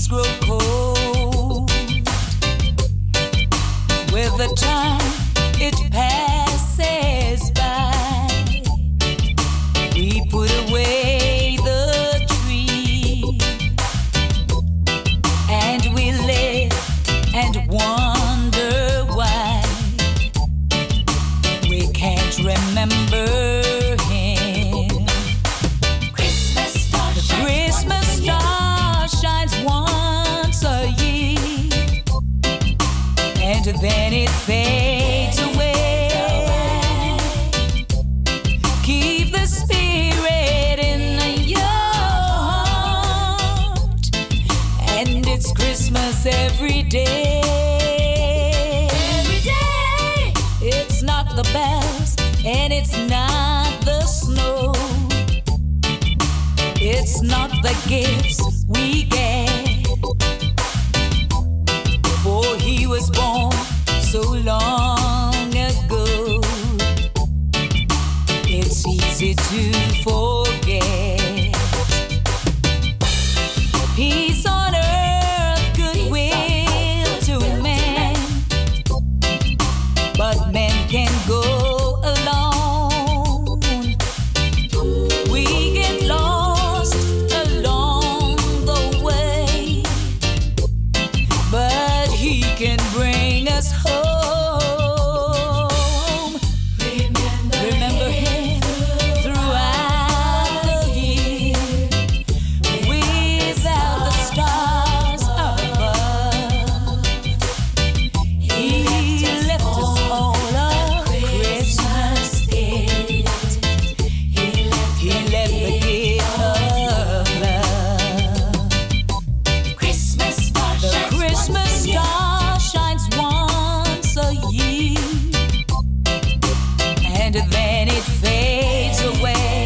days grow cold. With the time it passes by, we put away the tree, and we live and wonder why we can't remember him. The Christmas star shines once a year, and then it fades away. Keep the spirit in your heart, and it's Christmas every day. Every day. It's not the bells, and it's not the snow. It's not the gifts we get, for he was born so long ago. It's easy to forget. Peace on earth, goodwill to men, but men can go alone. We get lost along the way, but he can bring us home. Remember him throughout the year, without the stars above. He left us all a Christmas gift. He left the gift of love. The Christmas star shines once a year, and then it fades away.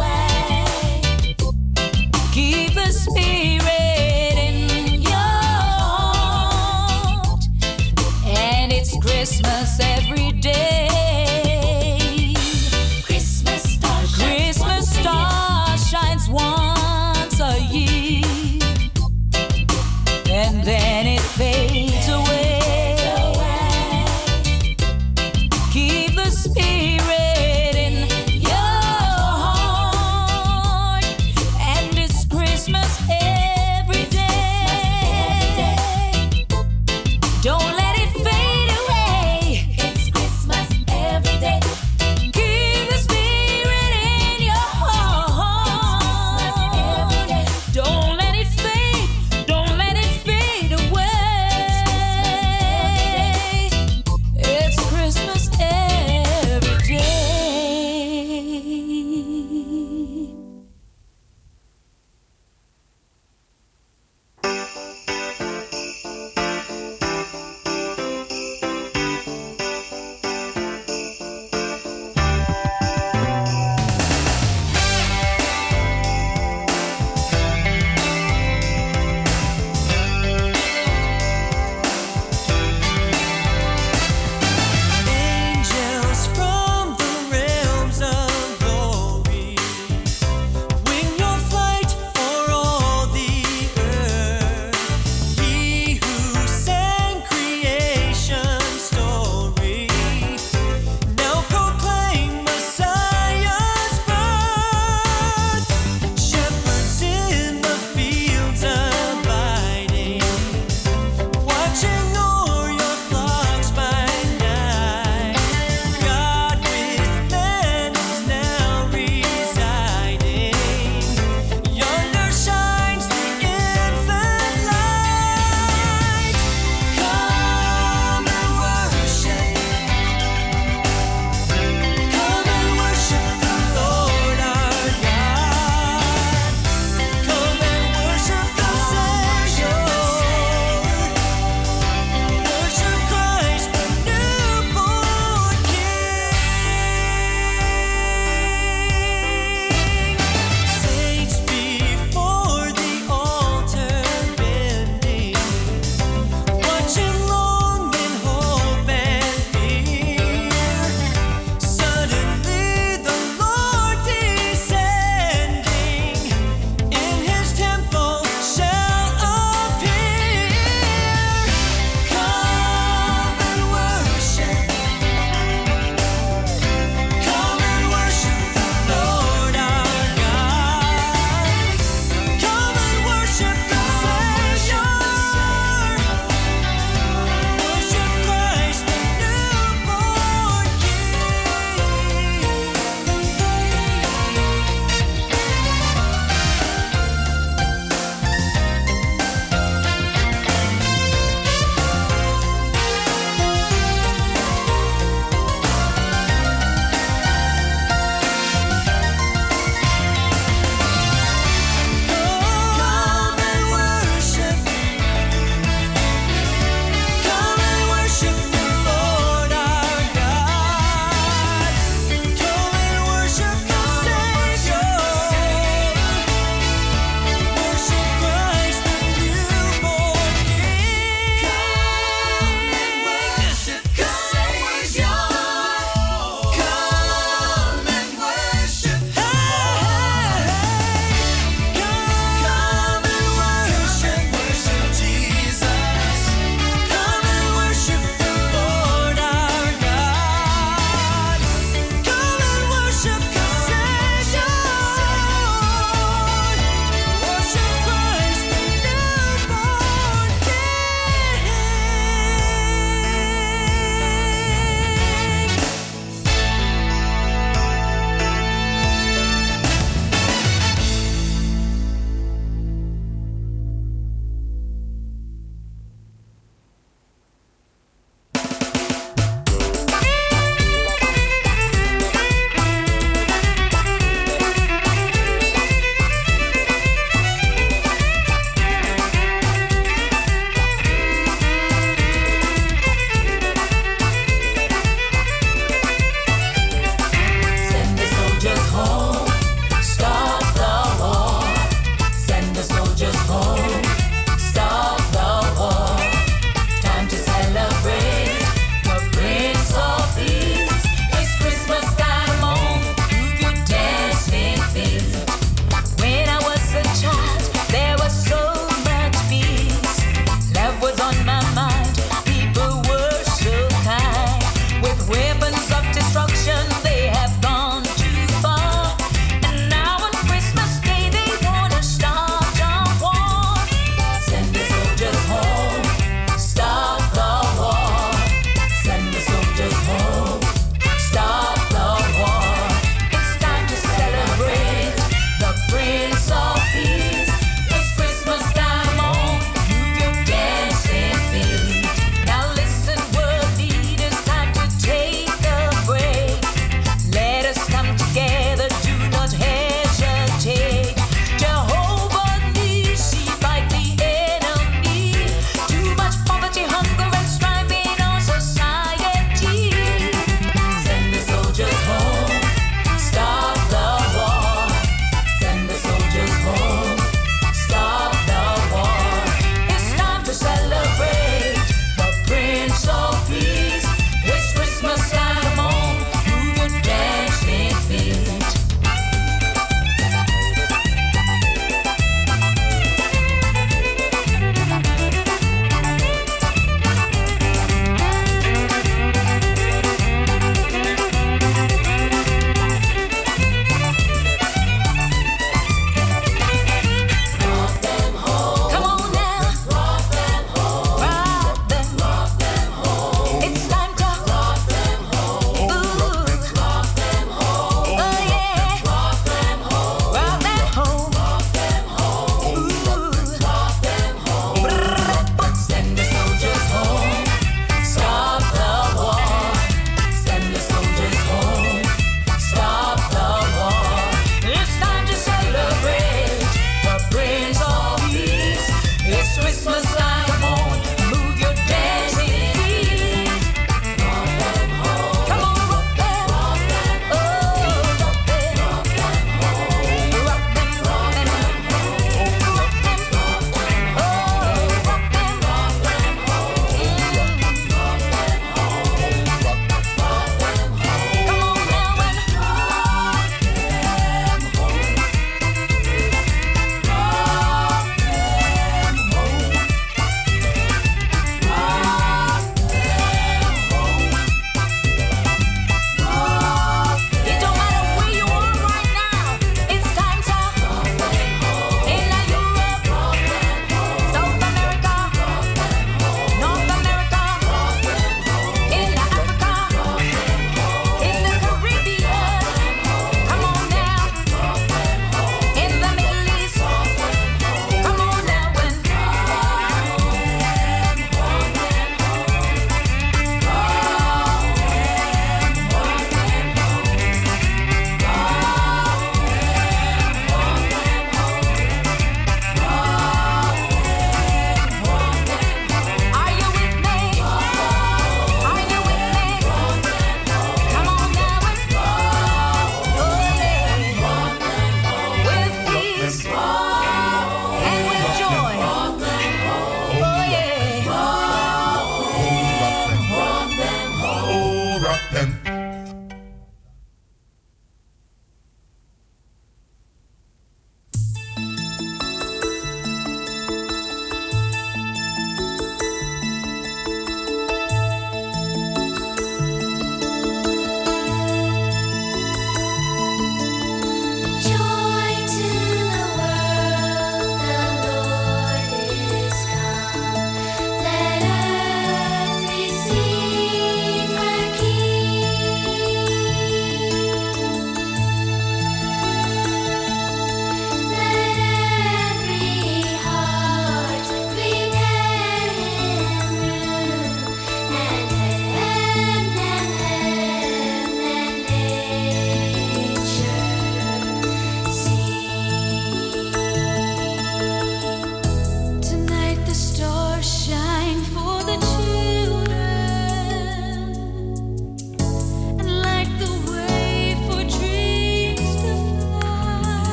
Keep the spirit in your heart, and it's Christmas every day. The Christmas star shines once a year, and then it fades away. Keep the spirit in your heart, and it's Christmas every day. Don't let it fade away. It's Christmas every day. Keep the spirit in your heart. Don't let it fade. Don't let it fade away.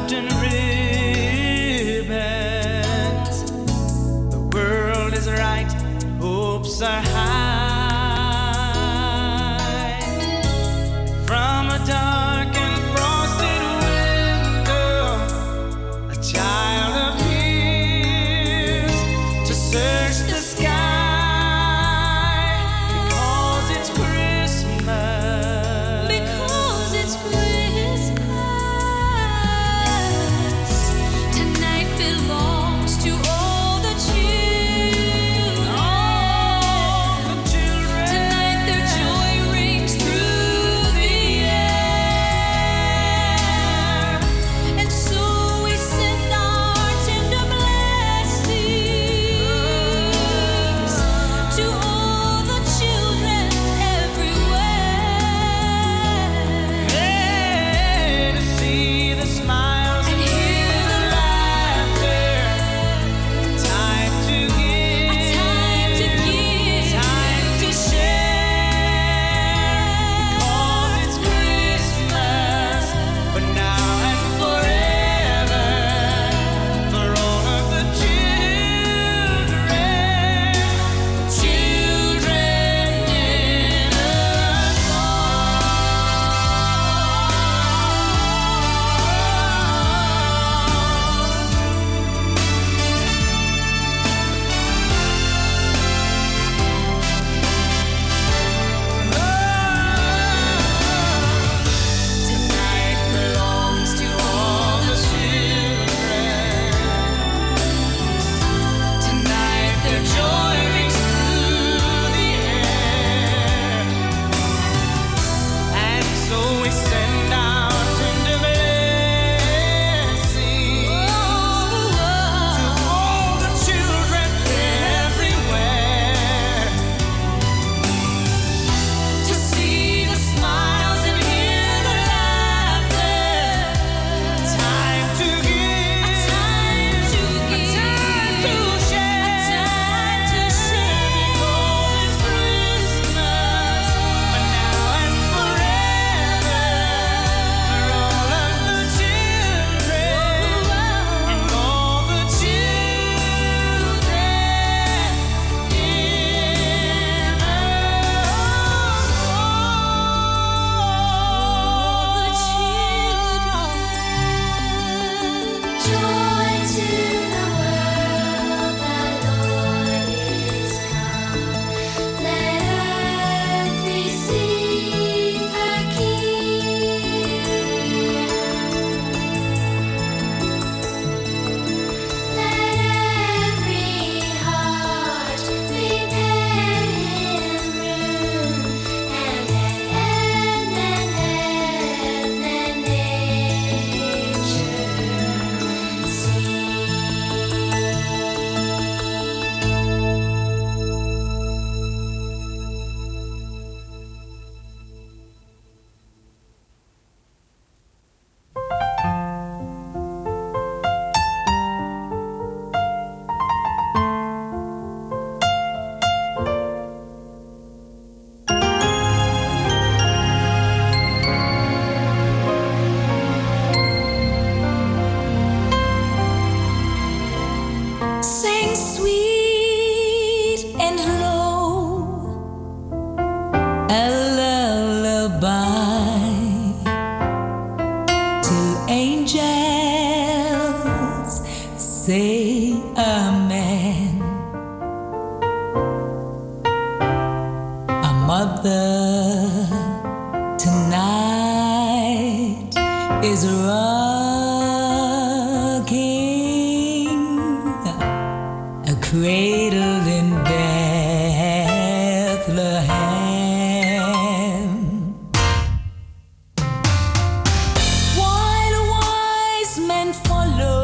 wrapped in ribbons. The world is right, hopes are high. From a dark and frosted window, a child appears to search the sky. Say amen. A mother tonight is rocking a cradle in Bethlehem. While wise men follow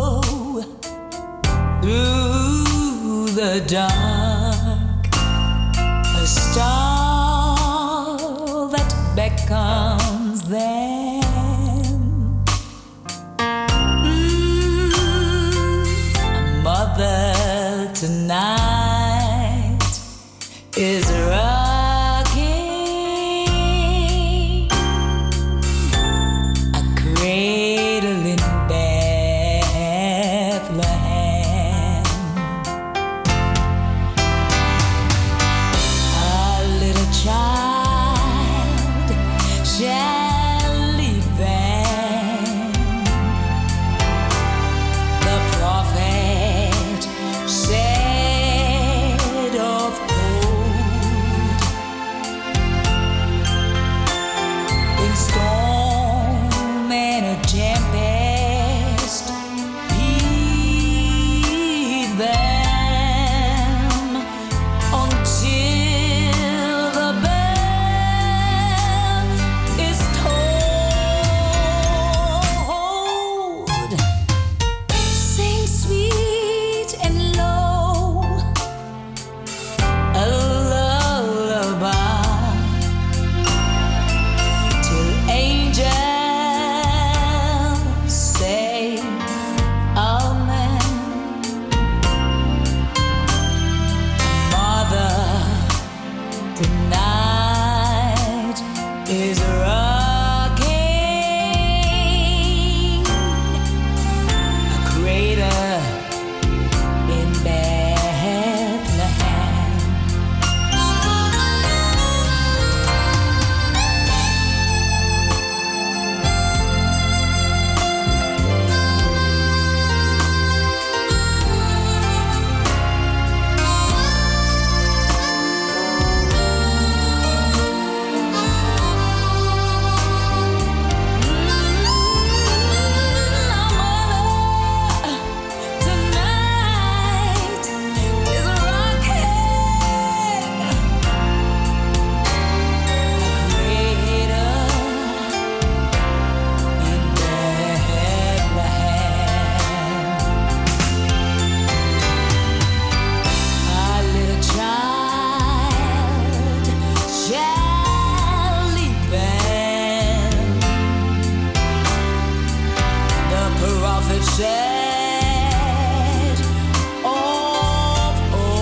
through the dark, a star that beckons them. A mother tonight is rocking a cradle in bed. prophet said of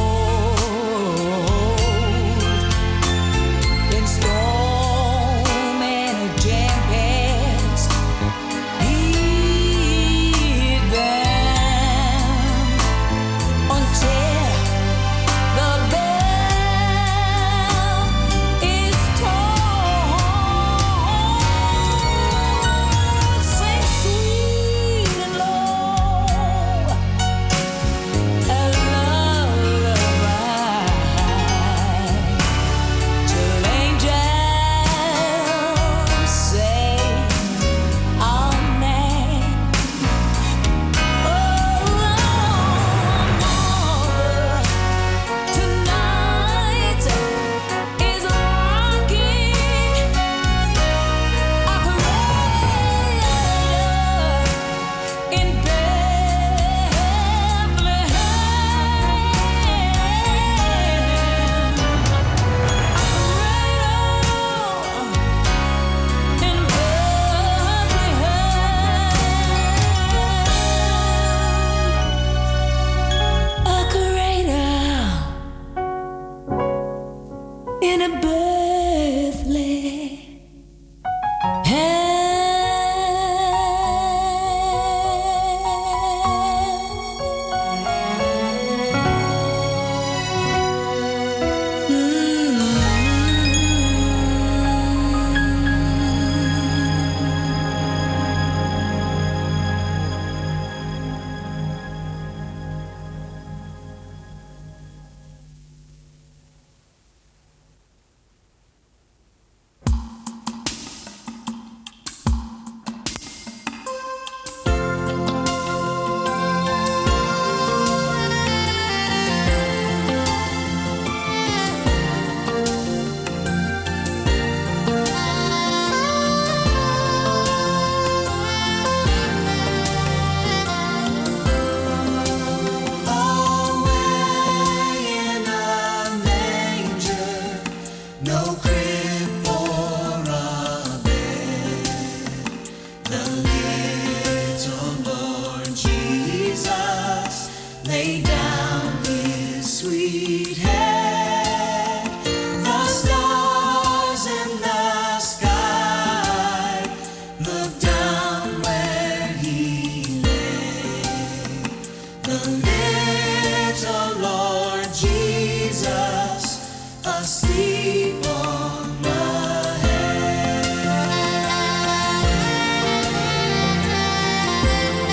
old, in storm and tempest, heed them until the bell is tolled. Sing sweet and low a lullaby till angels say amen. Tonight is rocking a cradle in Bethlehem. A cradle in a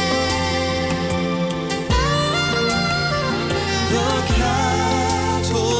The cattle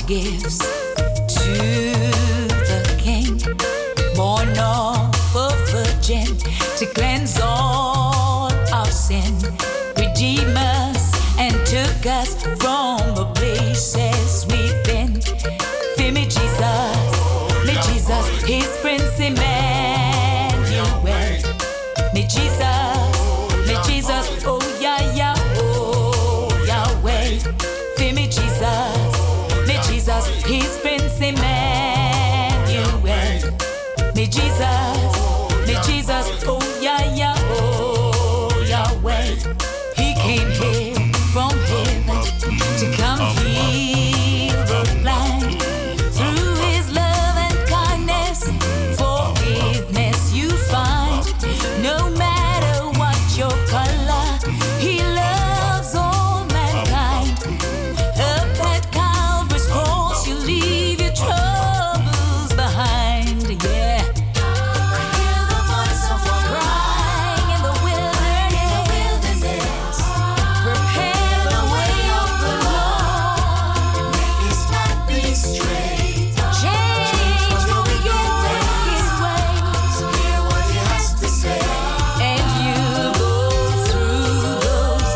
gifts to the King, born of a virgin to cleanse all our sin, redeem us and took us from the places we've been. Feel me, Jesus, His Prince Emmanuel. Me Jesus, oh yeah, oh Yahweh. Feel me, Jesus, His Prince Emmanuel. Me Jesus, oh yeah, oh Yahweh. He came here from heaven to come heal the blind. Through His love and kindness, forgiveness you find. No matter what your color, He loves all mankind. Up at Calvary's cross, you leave your troubles behind. Yeah. Hear the voice of one crying in the wilderness. Prepare the way of the Lord. Make His path be straight. Change for your wicked ways. Hear what He has to say. And you'll go through those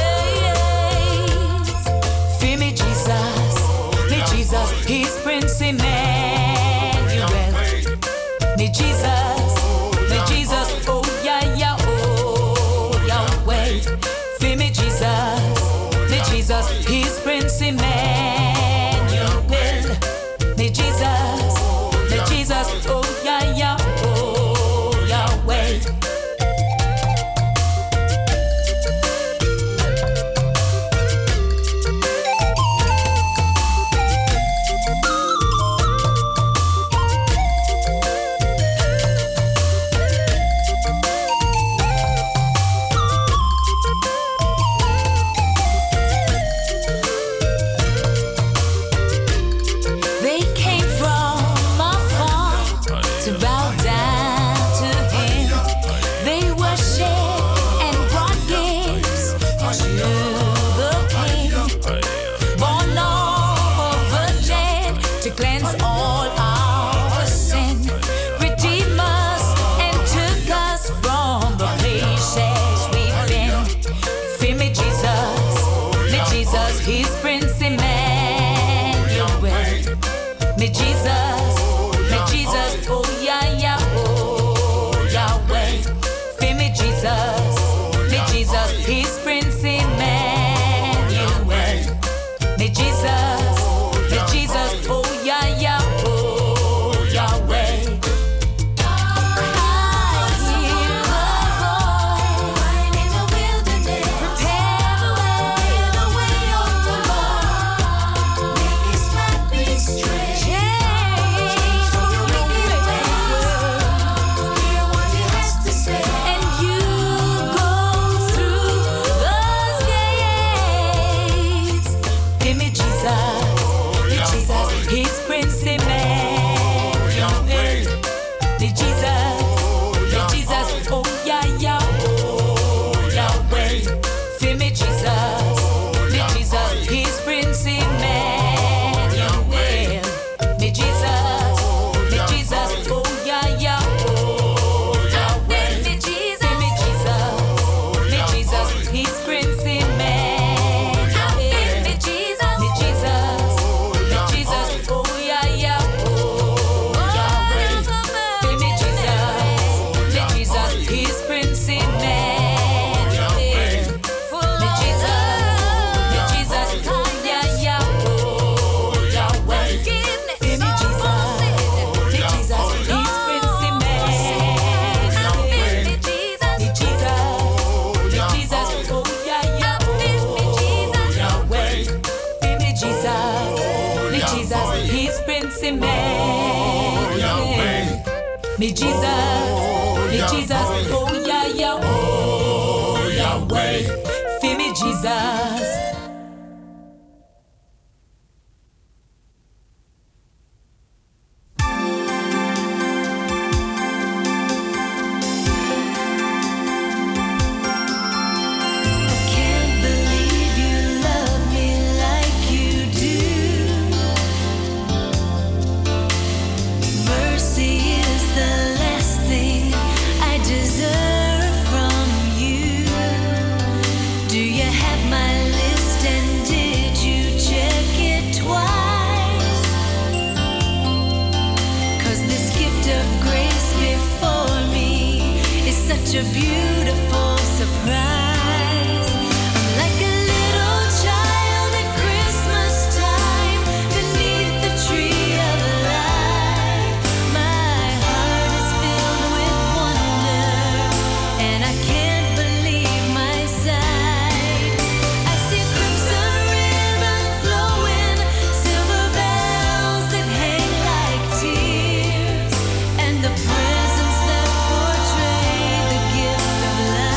gates. Fear me, Jesus, His Prince Emmanuel. Me Jesus, oh yeah, oh Yahweh. Fear me, Jesus, His Prince Emmanuel. Me Jesus, oh yeah, oh Yahweh. They came from afar to bow down to Him. They worshiped and brought gifts to the King, born of a virgin to cleanse all our sin, redeem us and took us from the places we've been. Fear me, Jesus, His Prince Emmanuel. Me Jesus, oh yeah, oh Yahweh. Fear me, Jesus, His Prince Emmanuel. Me Jesus, oh yeah, oh Yahweh. I hear the voice in the wilderness. Prepare the way of the Lord. Make His path be straight. Change for your wicked ways. Hear what He has to say. And you go through those gates. Give me Jesus, His Prince Emmanuel. Me Jesus, oh yeah, oh Yahweh. Fear me, Jesus, His Prince Emmanuel. Me Jesus, oh yeah, oh Yahweh. Fear me, Jesus, His Prince Emmanuel. Me Jesus, oh yeah, oh Yahweh. Fear me, Jesus, His Prince Emmanuel. Me Jesus, oh yeah, oh Yahweh. Fear me, Jesus, His Prince Emmanuel. Me Jesus, oh yeah, oh Yahweh. Fear me, Jesus, His Prince Emmanuel. Me Jesus, oh yeah, oh Yahweh. Fear me, Jesus. Can't believe you love me like you do. a beautiful surprise. I'm like a little child at Christmas time beneath the tree of life. My heart is filled with wonder, and I can't believe my sight. I see crimson ribbon flowing, silver bells that hang like tears, and the presents that portray the gift of life.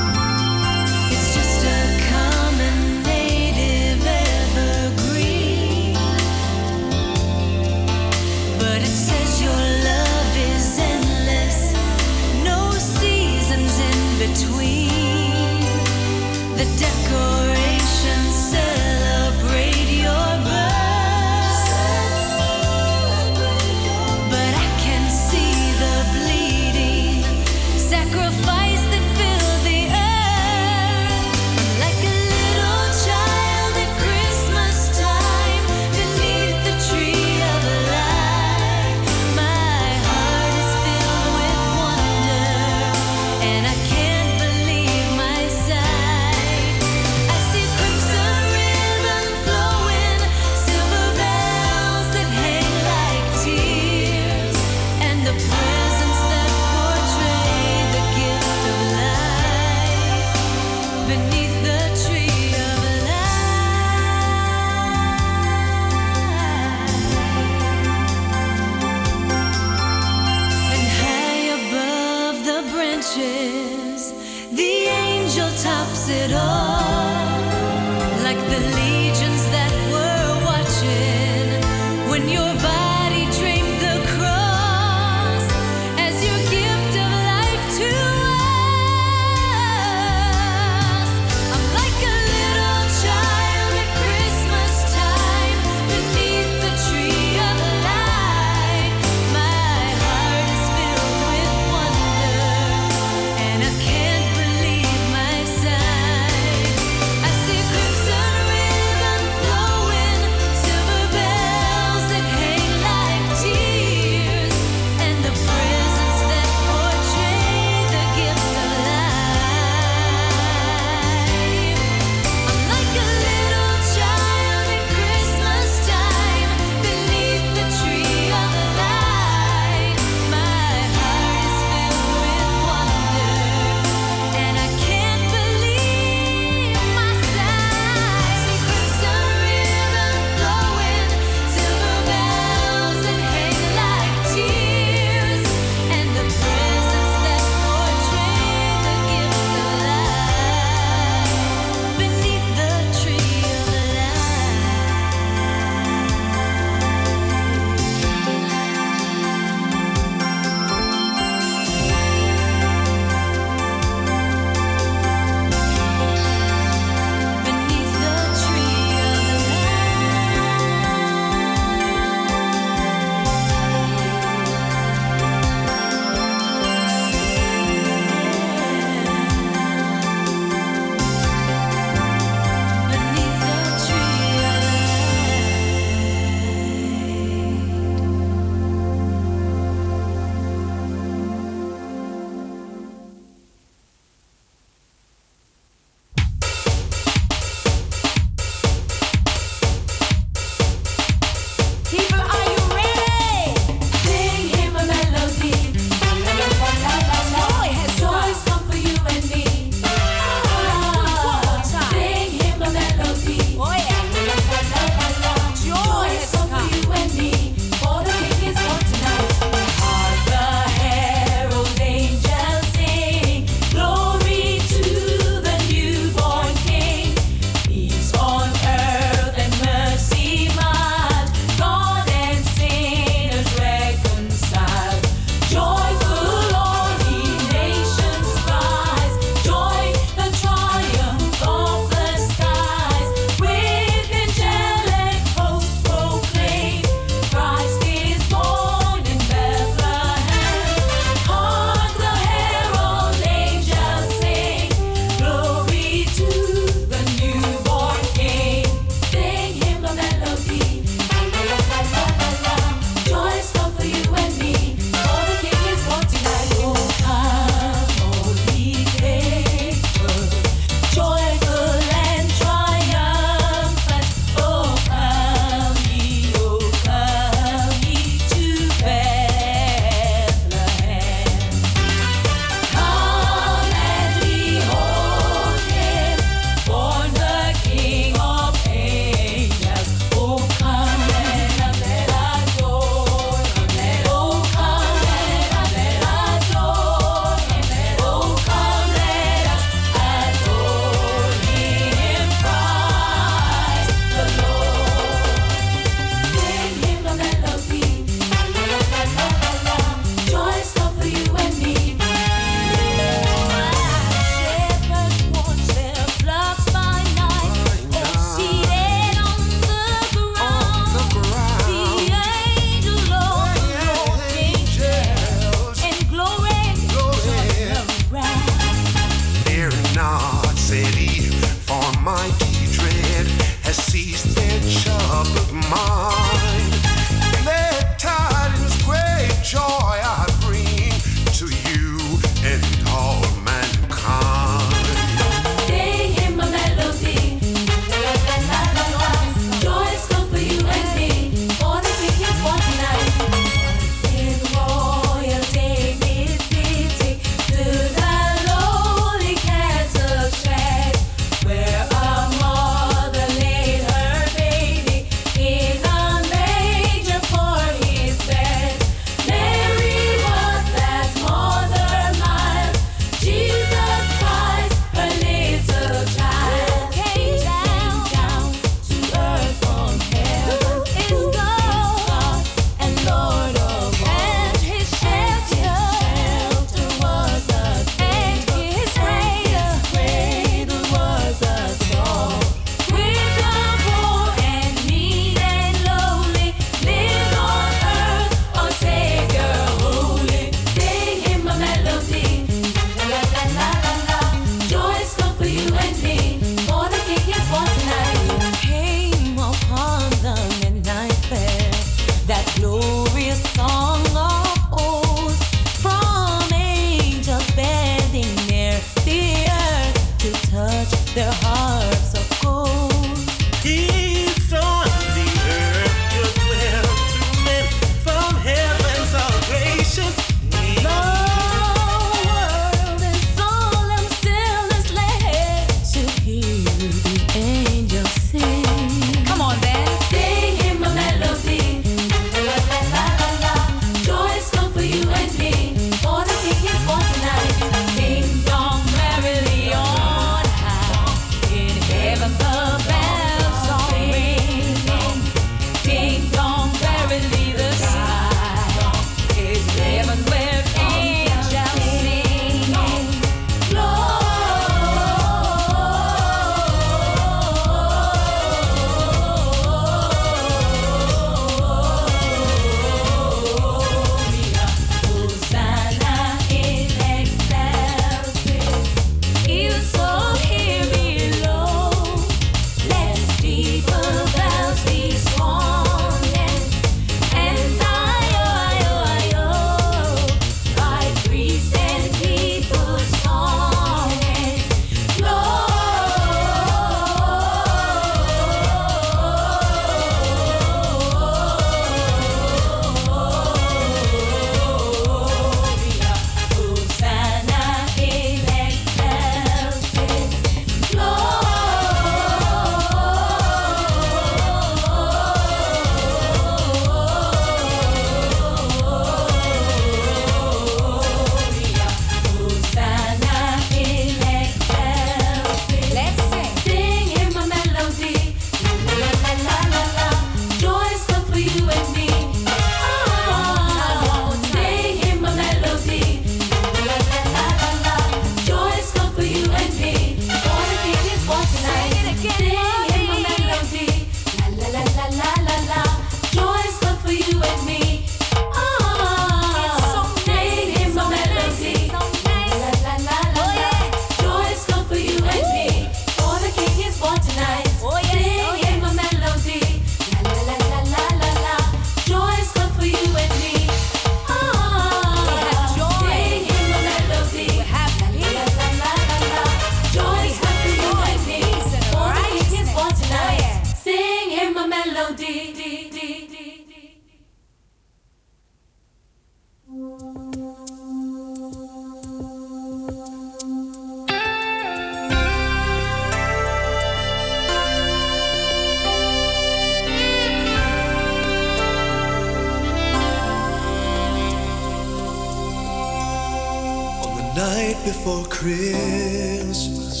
night before Christmas,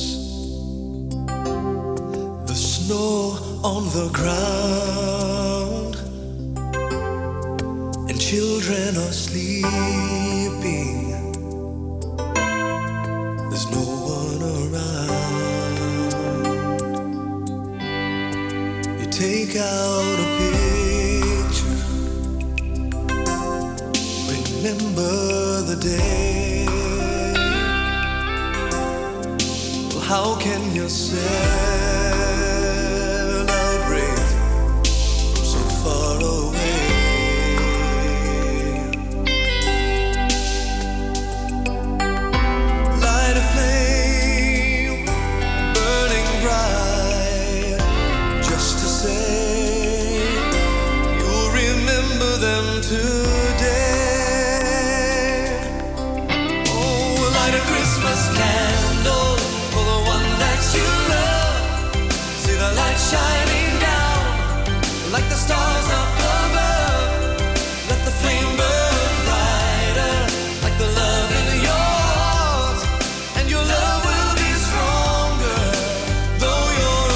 the snow on the ground, and children are sleeping. There's no one around. You take out a picture, remember the day. How can you celebrate from so far away? Light a flame, burning bright, just to say you'll remember them today. Oh, light a Christmas candle, you love, see the light shining down like the stars up above. Let the flame burn brighter like the love in your heart, and your love will be stronger though you're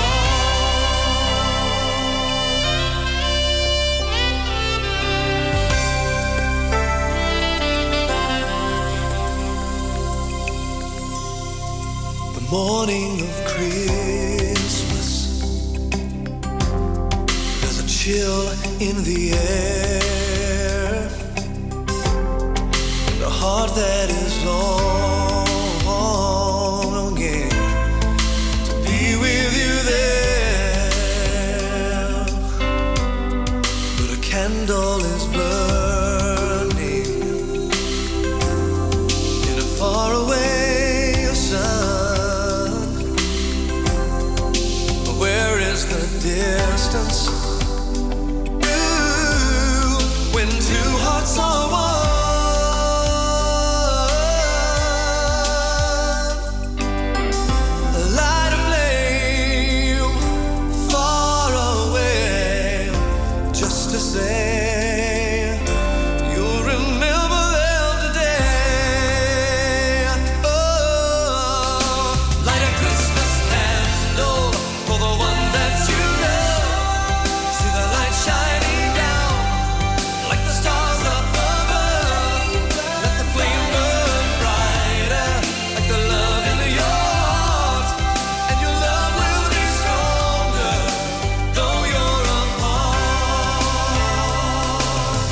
apart. The morning of Christmas, there's a chill in the air, the heart that is longing to be with you there. But a candle is burning in a faraway distance. Ooh, when two hearts are one, light a flame far away, just to say you'll remember them today. Oh, light a Christmas candle for the one that you shining down like the stars up above. Let the flame burn brighter like the love in your heart, and your love will be stronger though you're apart.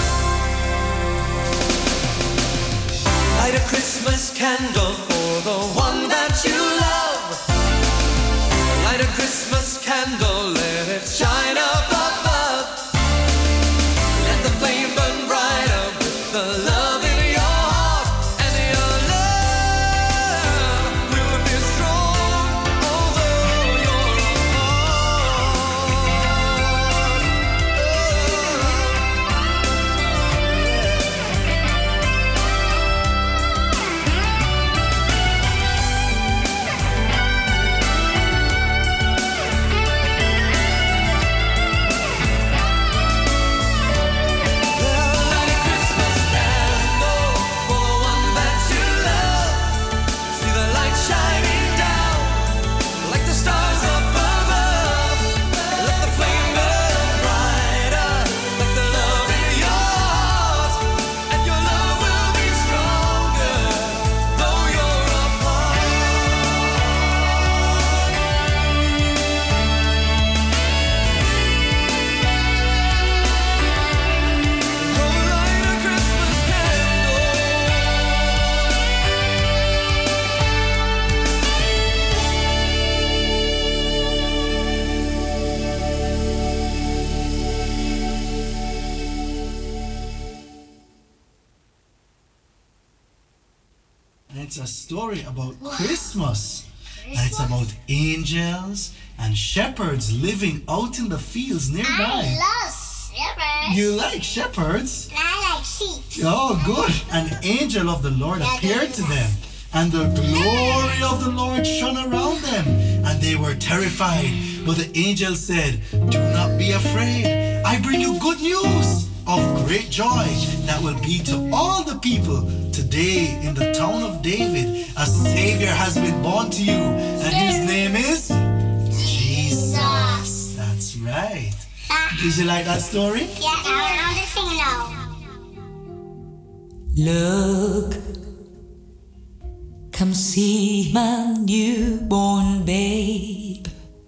Light a Christmas candle for the one that you love. Light a Christmas candle, let it shine up above. The flame burn brighter with the love in your heart, and your love will be strong although you're It's a story about Christmas. And it's about angels and shepherds living out in the fields nearby. I love shepherds. You like shepherds? I like sheep. Oh, good. An angel of the Lord appeared to them, and the glory of the Lord shone around them, and they were terrified. But the angel said, "Do not be afraid. I bring you good news. of great joy that will be to all the people today in the town of David. A Savior has been born to you, and his name is Jesus. That's right. Did you like that story? Yeah, I don't know the thing now. Look, come see my newborn babe.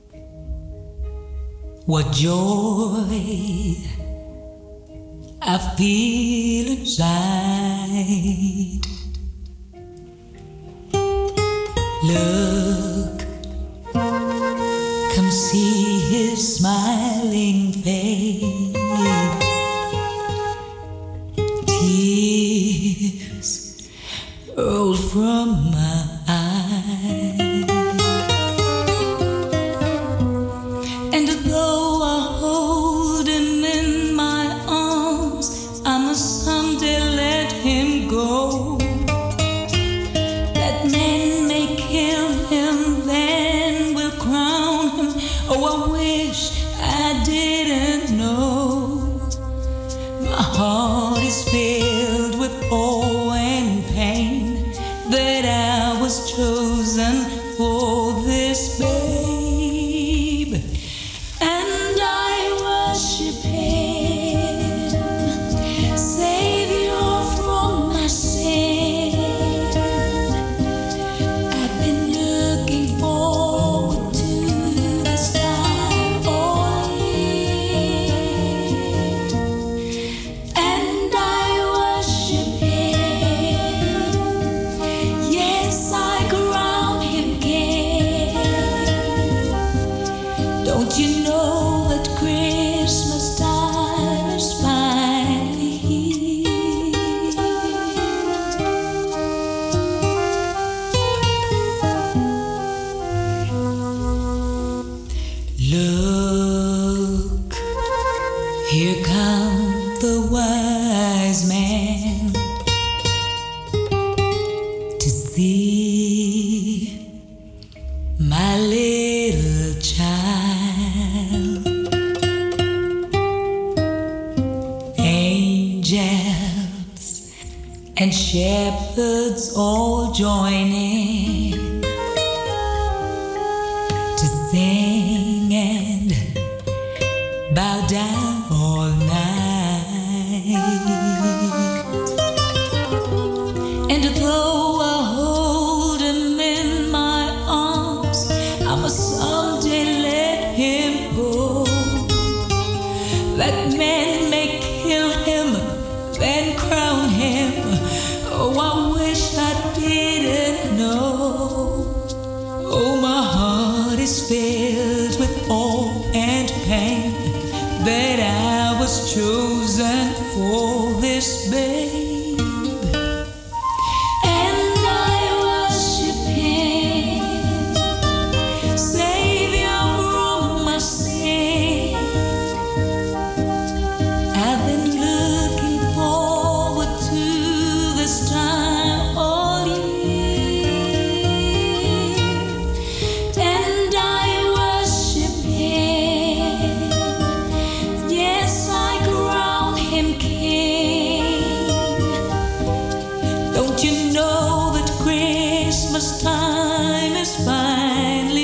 What joy I feel inside. Look, come see his smiling face. Tears roll from my eyes. And though I hold him in my arms, I must someday let him go. That man may kill him, then we'll crown him. Oh, I wish I didn't know. My heart is filled with awe and pain that I was chosen for this babe. And I worship him, Savior from my sin. I've been looking forward to this time all year. And I worship him, yes, I crown him king. Don't you know that Christmas time is finally here? Look, here come the wise men to see my little child. Angels and shepherds all join in to sing and bow down all night. And though I hold him in my arms, I must someday let him go. That man may kill him, then crown him. Oh, I wish I didn't know. Oh, my heart is filled with awe and pain that I was chosen for this babe. And I worship him, Savior from my sin. I've been looking forward to this time all year. And I worship him, yes, I crown him king. Don't you know that Christmas time is finally